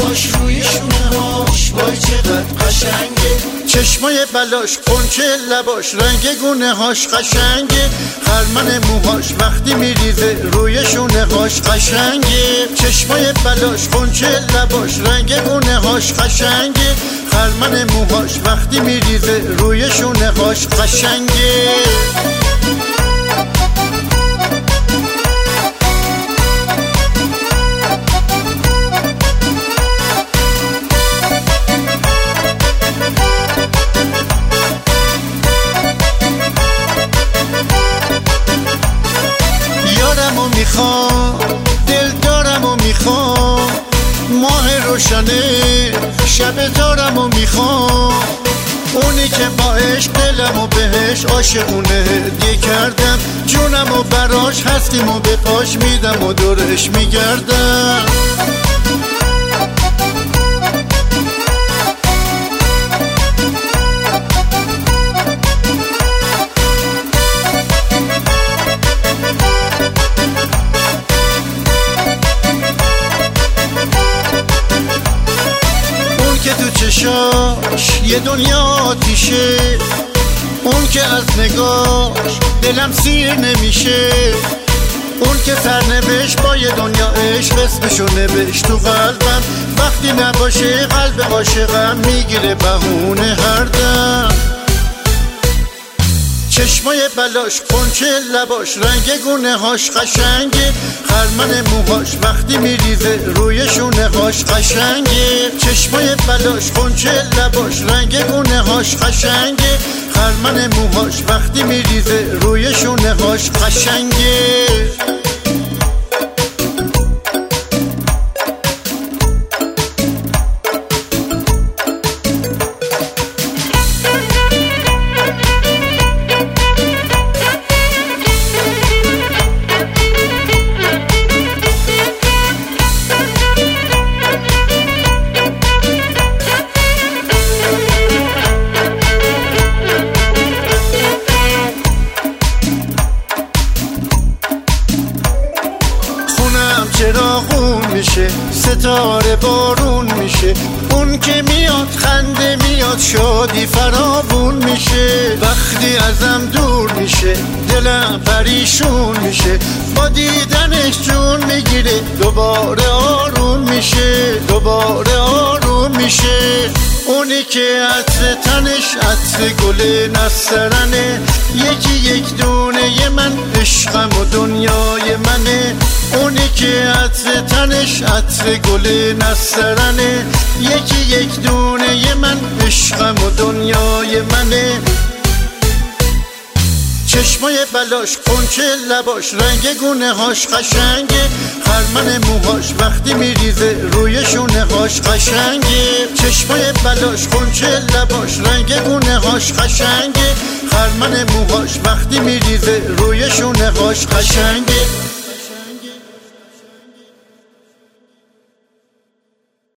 لباش روی شونه هاش وای چقدر قشنگه. چشمای بلاش قنچه لباش رنگ گونه هاش قشنگه. خرمن موهاش وقتی میریزه روی شونه هاش قشنگه. چشمای بلاش قنچه لباش رنگ گونه هاش قشنگه. خرمن موهاش وقتی میریزه روی شونه هاش قشنگه. یارمو میخوام دل دارمو میخوام ماه روشنه شب تارمو میخوام. اونی که با عشق دلمو بهش عاشقونه هدیه کردم. جونمو براش هستیمو به پاش میدم و دورش میگردم. که تو چشاش یه دنیا آتیشه. اون که از نگاش دلم سیر نمیشه. اون که سرنوشت با یه دنیا عشق اسمشو نوشت تو قلبم. وقتی نباشه قلب عاشقم میگیره بهونه هر دم. چشمای بلاش قنچه لباش رنگ گونه هاش قشنگه. خرمن موهاش وقتی میریزه روی شونه هاش قشنگه. چشمای بلاش قنچه لباش رنگ گونه هاش قشنگه. خرمن موهاش وقتی میریزه روی شونه هاش قشنگه. چراغون میشه ستاره بارون میشه. اون که میاد خنده میاد شادی فراوون میشه. وقتی ازم دور میشه دلم پریشون میشه. با دیدنش جون میگیره دوباره آروم میشه. دوباره آروم میشه. اونی که عطر تنش عطر گل نسترنه. یکی یک دونه من عشقم و دنیای منه. اونی که عطر تنش عطر گل نسترنه. یکی یک دونه من عشقم و دنیای منه. چشمای بلاش قنچه لباش رنگ گونه هاش قشنگه. خرمن موهاش وقتی میریزه روی شونه هاش قشنگه. چشمای بلاش قنچه لباش رنگ گونه هاش قشنگه. خرمن موهاش وقتی میریزه روی شونه هاش قشنگه.